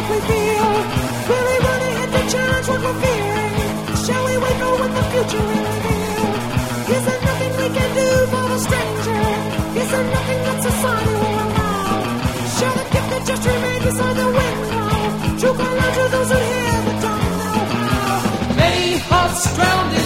what we feel. Really running into challenge what we're fearing. Shall we wait for what the future will reveal? Is there nothing we can do for the stranger? Is there nothing that society will allow? Shall the gifted just remain beside the window? To call out to those who hear but don't know how? Many hearts drowned in